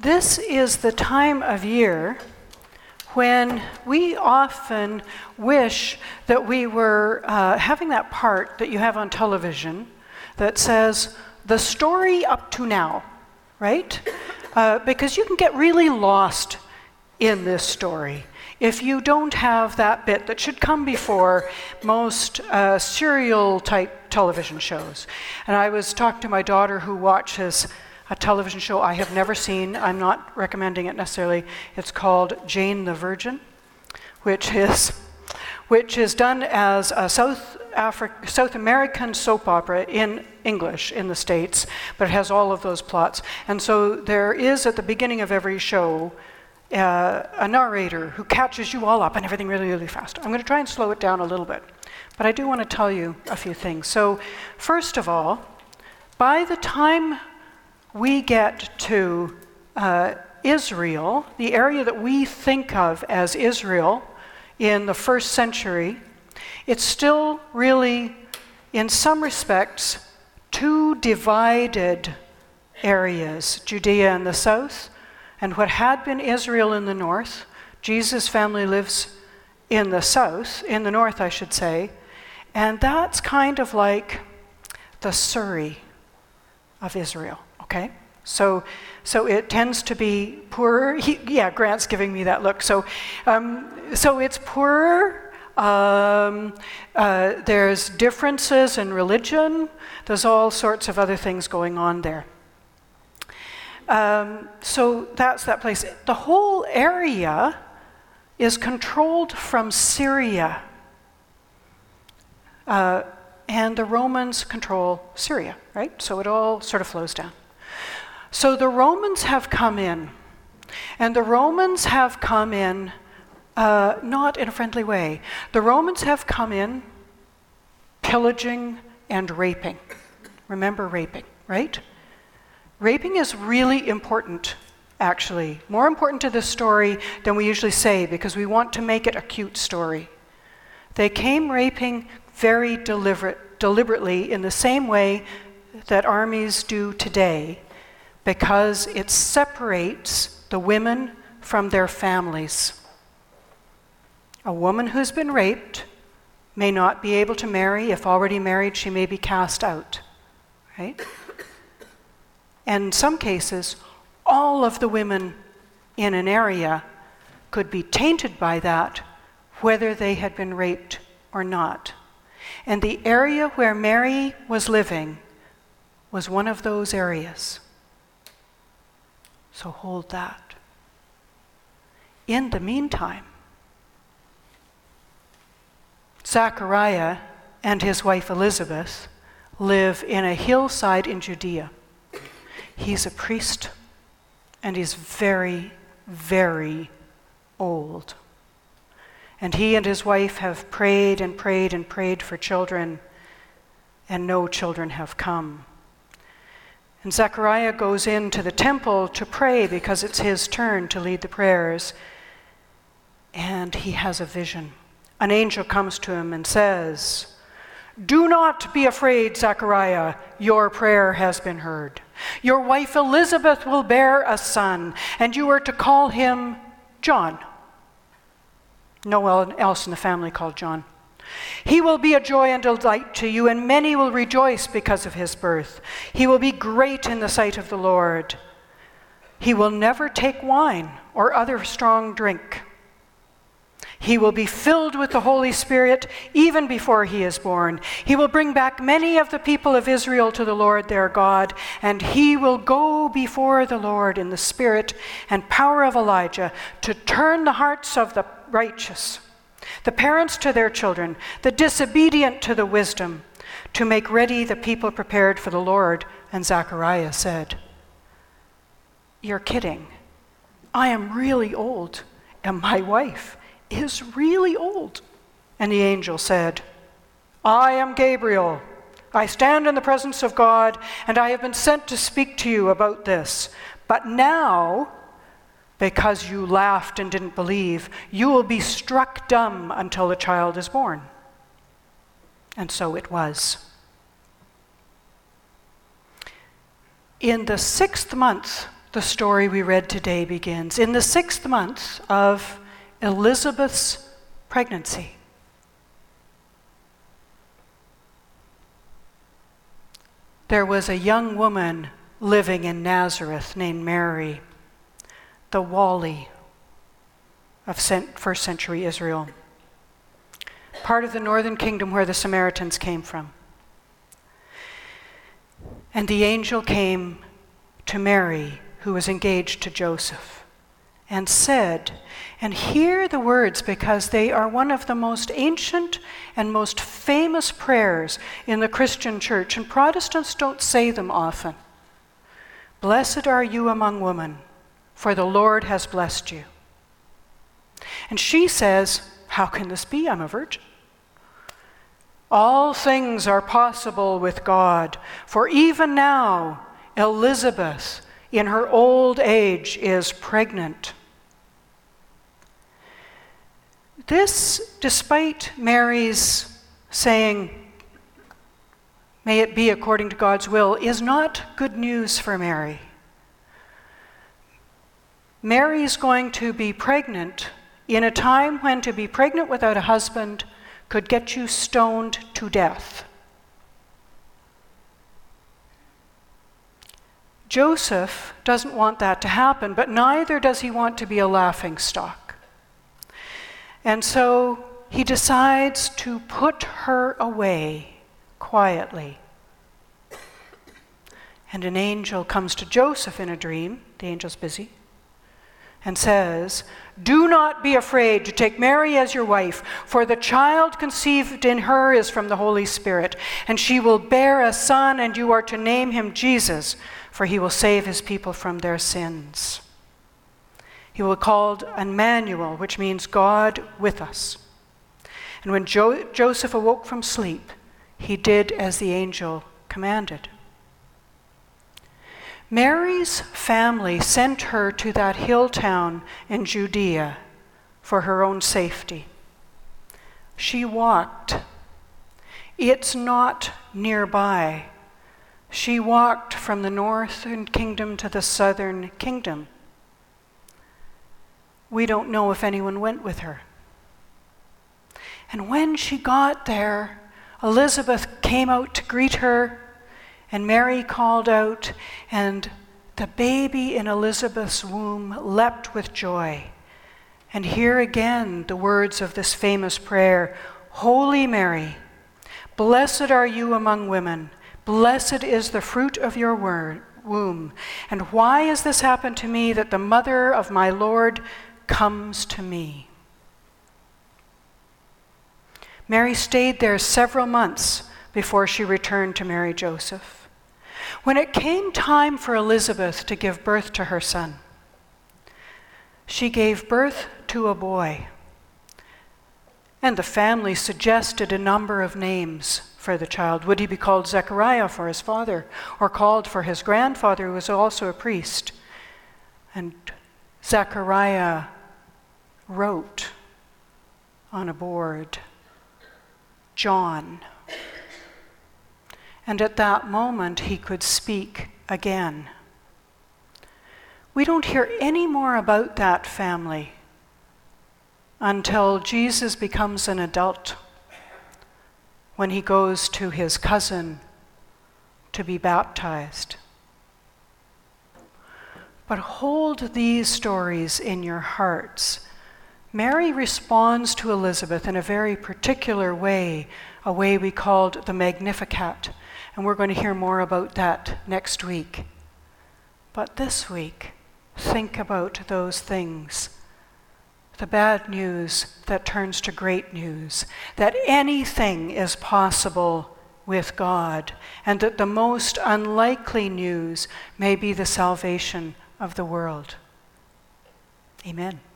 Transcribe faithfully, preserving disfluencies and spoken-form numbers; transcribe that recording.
This is the time of year when we often wish that we were uh, having that part that you have on television that says, the story up to now, right? Uh, because you can get really lost in this story if you don't have that bit that should come before most uh, serial-type television shows. And I was talking to my daughter who watches a television show I have never seen. I'm not recommending it necessarily. It's called Jane the Virgin, which is which is done as a South Afri- South American soap opera in English in the States, but it has all of those plots. And so there is at the beginning of every show uh, a narrator who catches you all up and everything really, really fast. I'm going to try and slow it down a little bit, but I do want to tell you a few things. So first of all, by the time we get to uh, Israel, the area that we think of as Israel in the first century, it's still really, in some respects, two divided areas, Judea in the south, and what had been Israel in the north. Jesus' family lives in the south, in the north, I should say, and that's kind of like the Surrey of Israel. Okay, so so it tends to be poorer. He, yeah, Grant's giving me that look. So um, so it's poorer. Um, uh, there's differences in religion. There's all sorts of other things going on there. Um, so that's that place. The whole area is controlled from Syria, uh, and the Romans control Syria, right? So it all sort of flows down. So the Romans have come in, and the Romans have come in uh, not in a friendly way. The Romans have come in pillaging and raping. Remember raping, right? Raping is really important, actually. More important to this story than we usually say, because we want to make it a cute story. They came raping very deliberate, deliberately in the same way that armies do today, because it separates the women from their families. A woman who's been raped may not be able to marry. If already married, she may be cast out, right? And in some cases, all of the women in an area could be tainted by that, whether they had been raped or not. And the area where Mary was living was one of those areas. So hold that. In the meantime, Zachariah and his wife Elizabeth live in a hillside in Judea. He's a priest, and he's very, very old. And he and his wife have prayed and prayed and prayed for children, and no children have come. And Zechariah goes into the temple to pray because it's his turn to lead the prayers. And he has a vision. An angel comes to him and says, "Do not be afraid, Zechariah. Your prayer has been heard. Your wife Elizabeth will bear a son, and you are to call him John." No one else in the family called John. "He will be a joy and delight to you, and many will rejoice because of his birth. He will be great in the sight of the Lord. He will never take wine or other strong drink. He will be filled with the Holy Spirit even before he is born. He will bring back many of the people of Israel to the Lord their God, and he will go before the Lord in the spirit and power of Elijah to turn the hearts of the righteous, the parents to their children, the disobedient to the wisdom, to make ready the people prepared for the Lord." And Zechariah said, "You're kidding. I am really old, and my wife is really old." And the angel said, "I am Gabriel. I stand in the presence of God, and I have been sent to speak to you about this. But now, because you laughed and didn't believe, you will be struck dumb until the child is born." And so it was. In the sixth month the story we read today begins. In the sixth month of Elizabeth's pregnancy, there was a young woman living in Nazareth named Mary, the Wally of first century Israel, part of the northern kingdom where the Samaritans came from. And the angel came to Mary, who was engaged to Joseph, and said, and hear the words because they are one of the most ancient and most famous prayers in the Christian church, and Protestants don't say them often. Blessed are you among women, for the Lord has blessed you. And she says, how can this be? I'm a virgin. All things are possible with God, for even now Elizabeth, in her old age, is pregnant. This, despite Mary's saying, may it be according to God's will, is not good news for Mary. Mary's going to be pregnant in a time when to be pregnant without a husband could get you stoned to death. Joseph doesn't want that to happen, but neither does he want to be a laughingstock. And so he decides to put her away quietly. And an angel comes to Joseph in a dream, the angel's busy, and says, do not be afraid to take Mary as your wife, for the child conceived in her is from the Holy Spirit, and she will bear a son, and you are to name him Jesus, for he will save his people from their sins. He will be called Emmanuel, which means God with us. And when jo- Joseph awoke from sleep, he did as the angel commanded. Mary's family sent her to that hill town in Judea for her own safety. She walked. It's not nearby. She walked from the northern kingdom to the southern kingdom. We don't know if anyone went with her. And when she got there, Elizabeth came out to greet her, and Mary called out, and the baby in Elizabeth's womb leapt with joy. And here again the words of this famous prayer, Holy Mary, blessed are you among women, blessed is the fruit of your word, womb. And why has this happened to me, that the mother of my Lord comes to me? Mary stayed there several months before she returned to Mary Joseph. When it came time for Elizabeth to give birth to her son, she gave birth to a boy. And the family suggested a number of names for the child. Would he be called Zechariah for his father, or called for his grandfather, who was also a priest? And Zechariah wrote on a board, John. And at that moment, he could speak again. We don't hear any more about that family until Jesus becomes an adult, when he goes to his cousin to be baptized. But hold these stories in your hearts. Mary responds to Elizabeth in a very particular way, a way we called the Magnificat, and we're going to hear more about that next week. But this week, think about those things. The bad news that turns to great news, that anything is possible with God, and that the most unlikely news may be the salvation of the world. Amen.